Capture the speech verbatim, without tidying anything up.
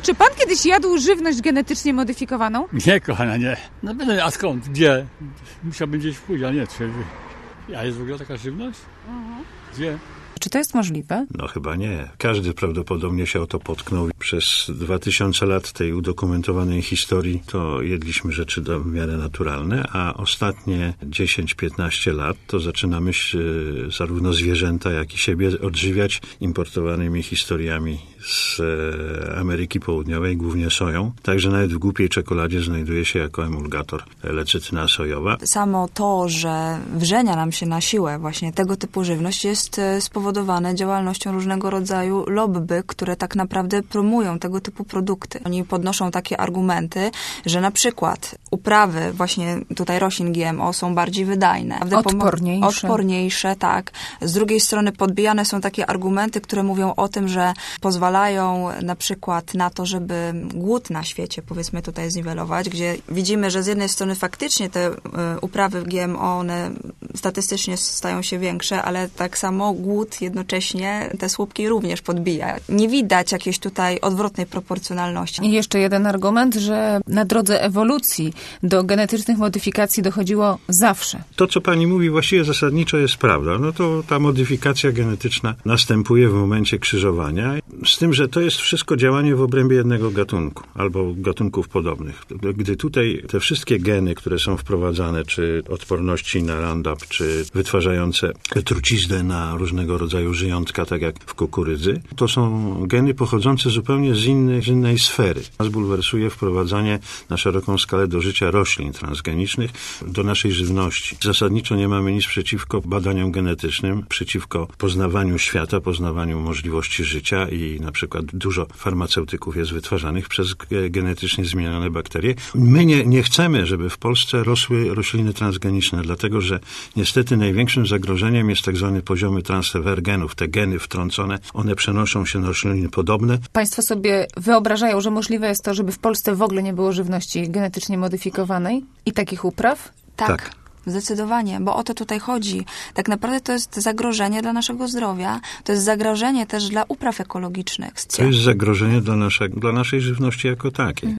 Czy pan kiedyś jadł żywność genetycznie modyfikowaną? Nie, kochana, nie. No będę, a skąd? Gdzie? Musiałbym gdzieś pójść, a nie. Czy, a jest w ogóle taka żywność? Mhm. Gdzie? Czy to jest możliwe? No chyba nie. Każdy prawdopodobnie się o to potknął. Przez dwa tysiące lat tej udokumentowanej historii to jedliśmy rzeczy do, w miarę naturalne, a ostatnie dziesięć piętnaście lat to zaczynamy się, zarówno zwierzęta, jak i siebie odżywiać importowanymi historiami z Ameryki Południowej, głównie soją. Także nawet w głupiej czekoladzie znajduje się jako emulgator lecytyna sojowa. Samo to, że wrzenia nam się na siłę właśnie tego typu żywność jest spowodowane działalnością różnego rodzaju lobby, które tak naprawdę promują tego typu produkty. Oni podnoszą takie argumenty, że na przykład uprawy właśnie tutaj roślin G M O są bardziej wydajne. Odporniejsze. Odporniejsze, tak. Z drugiej strony podbijane są takie argumenty, które mówią o tym, że pozwalają na przykład na to, żeby głód na świecie, powiedzmy tutaj zniwelować, gdzie widzimy, że z jednej strony faktycznie te uprawy G M O, one statystycznie stają się większe, ale tak samo głód jednocześnie te słupki również podbija. Nie widać jakiejś tutaj odwrotnej proporcjonalności. I jeszcze jeden argument, że na drodze ewolucji do genetycznych modyfikacji dochodziło zawsze. To, co pani mówi, właściwie zasadniczo jest prawda. No to ta modyfikacja genetyczna następuje w momencie krzyżowania. Z tym, że to jest wszystko działanie w obrębie jednego gatunku albo gatunków podobnych. Gdy tutaj te wszystkie geny, które są wprowadzane, czy odporności na Roundup, czy wytwarzające truciznę na różnego rodzaju żyjątka, tak jak w kukurydzy, to są geny pochodzące zupełnie z innej, z innej sfery. Nas bulwersuje wprowadzanie na szeroką skalę do życia roślin transgenicznych do naszej żywności. Zasadniczo nie mamy nic przeciwko badaniom genetycznym, przeciwko poznawaniu świata, poznawaniu możliwości życia i na przykład dużo farmaceutyków jest wytwarzanych przez genetycznie zmienione bakterie. My nie, nie chcemy, żeby w Polsce rosły rośliny transgeniczne, dlatego że niestety największym zagrożeniem jest tak zwany poziomy transfer genów. Te geny wtrącone, one przenoszą się na rośliny podobne. Państwo sobie wyobrażają, że możliwe jest to, żeby w Polsce w ogóle nie było żywności genetycznie modyfikowanej i takich upraw? Tak. Tak. Zdecydowanie, bo o to tutaj chodzi. Tak naprawdę to jest zagrożenie dla naszego zdrowia, to jest zagrożenie też dla upraw ekologicznych. To jest zagrożenie dla, nasze, dla naszej żywności jako takiej.